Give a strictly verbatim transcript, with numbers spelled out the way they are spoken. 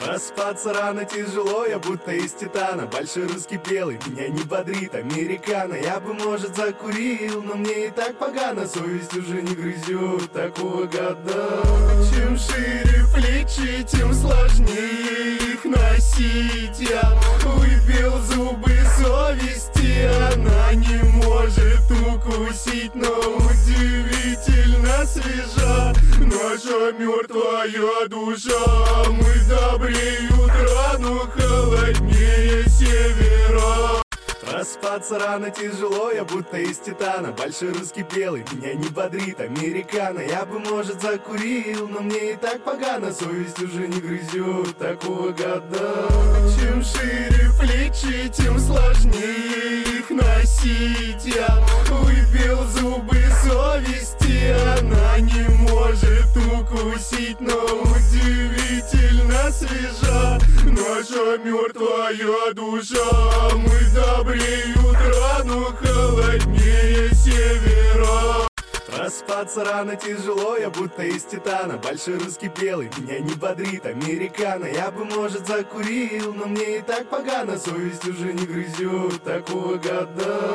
Проспаться рано тяжело, я будто из титана. Большой русский белый, меня не бодрит американо. Я бы, может, закурил, но мне и так погано. Совесть уже не грызет такого года. Чем шире плечи, тем сложнее их носить. Я выпил зубы совести, она не может укусить, но удивительно свежа наша мертвая душа. Мы добрее утра, но холоднее севера. Проспаться рано тяжело, я будто из титана. Большой русский белый, меня не бодрит американо. Я бы, может, закурил, но мне и так погано. Совесть уже не грызет такого года. Чем шире плечи, тем сложнее их носить. Я выпил зубы совести, она не может укусить, но удивительно свежа наша мертвая душа. Мы добрее утра, но холоднее севера. Проспаться рано тяжело, я будто из титана. Большой русский белый, меня не бодрит американо. Я бы, может, закурил, но мне и так погано. Совесть уже не грызет такого года.